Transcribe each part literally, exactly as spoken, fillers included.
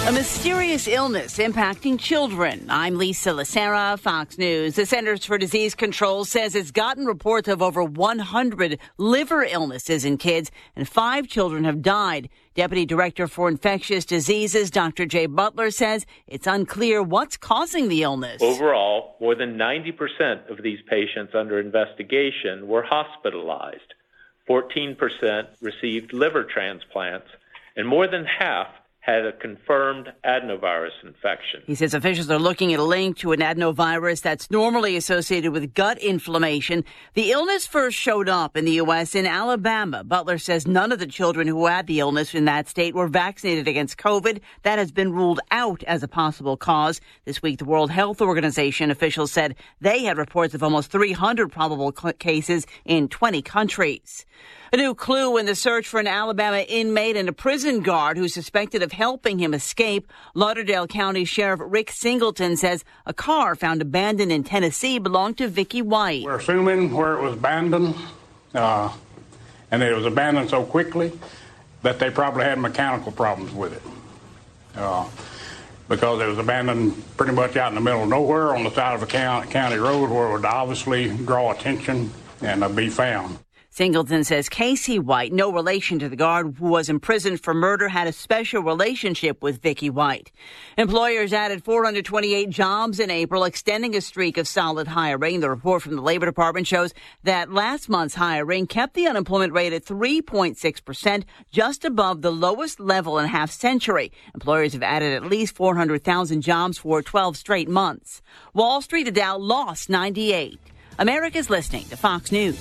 A mysterious illness impacting children. I'm Lisa Lacera, Fox News. The Centers for Disease Control says it's gotten reports of over one hundred liver illnesses in kids, and five children have died. Deputy Director for Infectious Diseases, Doctor Jay Butler, says it's unclear what's causing the illness. Overall, more than ninety percent of these patients under investigation were hospitalized. fourteen percent received liver transplants, and more than half had a confirmed adenovirus infection. He says officials are looking at a link to an adenovirus that's normally associated with gut inflammation. The illness first showed up in the U S in Alabama. Butler says none of the children who had the illness in that state were vaccinated against COVID. That has been ruled out as a possible cause. This week, the World Health Organization officials said they had reports of almost three hundred probable cases in twenty countries. A new clue in the search for an Alabama inmate and a prison guard who's suspected of helping him escape. Lauderdale County Sheriff Rick Singleton says a car found abandoned in Tennessee belonged to Vicky White. We're assuming where it was abandoned, uh, and it was abandoned so quickly that they probably had mechanical problems with it. Uh, because it was abandoned pretty much out in the middle of nowhere on the side of a county, county road where it would obviously draw attention and uh, be found. Singleton says Casey White, no relation to the guard who was imprisoned for murder, had a special relationship with Vicky White. Employers added four hundred twenty-eight jobs in April, extending a streak of solid hiring. The report from the Labor Department shows that last month's hiring kept the unemployment rate at three point six percent, just above the lowest level in a half century. Employers have added at least four hundred thousand jobs for twelve straight months. Wall Street, the Dow lost ninety-eight. America's listening to Fox News.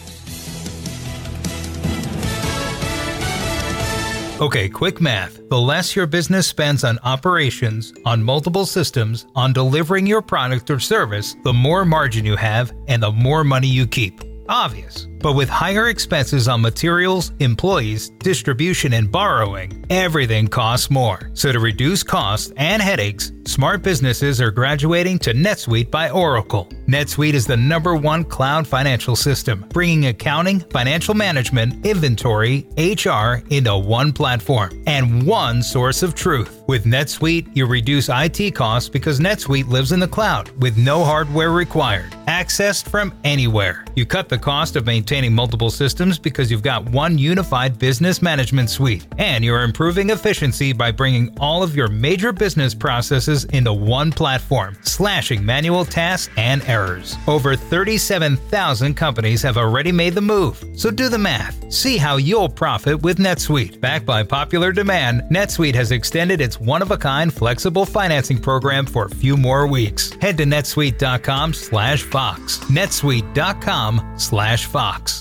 Okay, quick math. The less your business spends on operations, on multiple systems, on delivering your product or service, the more margin you have and the more money you keep. Obvious. But with higher expenses on materials, employees, distribution, and borrowing, everything costs more. So to reduce costs and headaches, smart businesses are graduating to NetSuite by Oracle. NetSuite is the number one cloud financial system, bringing accounting, financial management, inventory, H R into one platform and one source of truth. With NetSuite, you reduce I T costs because NetSuite lives in the cloud with no hardware required, accessed from anywhere. You cut the cost of maintaining multiple systems because you've got one unified business management suite, and you're improving efficiency by bringing all of your major business processes into one platform, slashing manual tasks and errors. Over thirty-seven thousand companies have already made the move, so do the math. See how you'll profit with NetSuite. Backed by popular demand, NetSuite has extended its one-of-a-kind flexible financing program for a few more weeks. Head to netsuite.com slash Fox. netsuite.com slash Fox.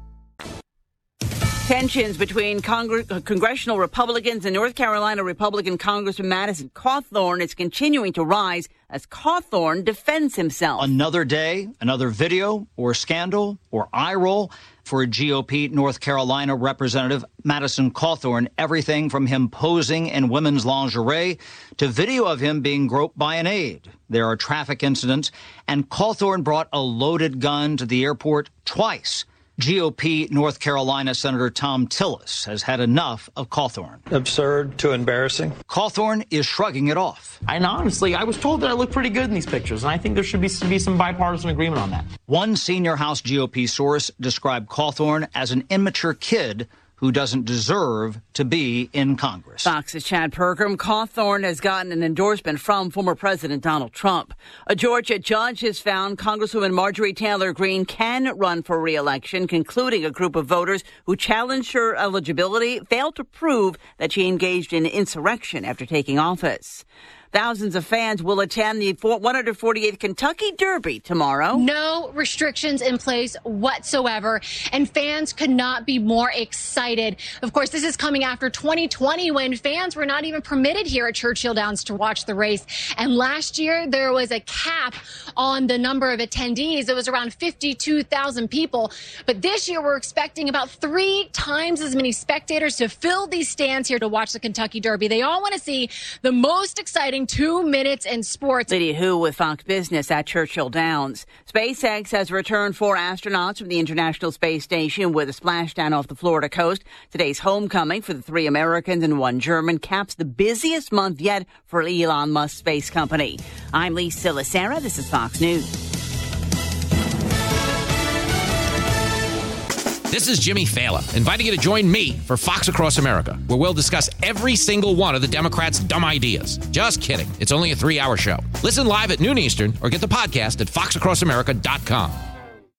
Tensions between Congre- uh, congressional Republicans and North Carolina Republican Congressman Madison Cawthorn is continuing to rise as Cawthorn defends himself. Another day, another video or scandal or eye roll for G O P North Carolina Representative Madison Cawthorn. Everything from him posing in women's lingerie to video of him being groped by an aide. There are traffic incidents, and Cawthorn brought a loaded gun to the airport twice. G O P North Carolina Senator Thom Tillis has had enough of Cawthorn. Absurd to embarrassing. Cawthorn is shrugging it off. And honestly, I was told that I look pretty good in these pictures, and I think there should be, be some bipartisan agreement on that. One senior House G O P source described Cawthorn as an immature kid who doesn't deserve to be in Congress. Fox's Chad Pergram. Cawthorn has gotten an endorsement from former President Donald Trump. A Georgia judge has found Congresswoman Marjorie Taylor Greene can run for re-election, concluding a group of voters who challenged her eligibility failed to prove that she engaged in insurrection after taking office. Thousands of fans will attend the one hundred forty-eighth Kentucky Derby tomorrow. No restrictions in place whatsoever, and fans could not be more excited. Of course, this is coming after twenty twenty when fans were not even permitted here at Churchill Downs to watch the race. And last year, there was a cap on the number of attendees. It was around fifty-two thousand people. But this year, we're expecting about three times as many spectators to fill these stands here to watch the Kentucky Derby. They all want to see the most exciting two minutes in sports. Lydia Hu with Fox Business at Churchill Downs. SpaceX has returned four astronauts from the International Space Station with a splashdown off the Florida coast. Today's homecoming for for the three Americans and one German caps the busiest month yet for Elon Musk's space company. I'm Lisa Silasera. This is Fox News. This is Jimmy Fallon, inviting you to join me for Fox Across America, where we'll discuss every single one of the Democrats' dumb ideas. Just kidding. It's only a three-hour show. Listen live at noon Eastern or get the podcast at fox across america dot com.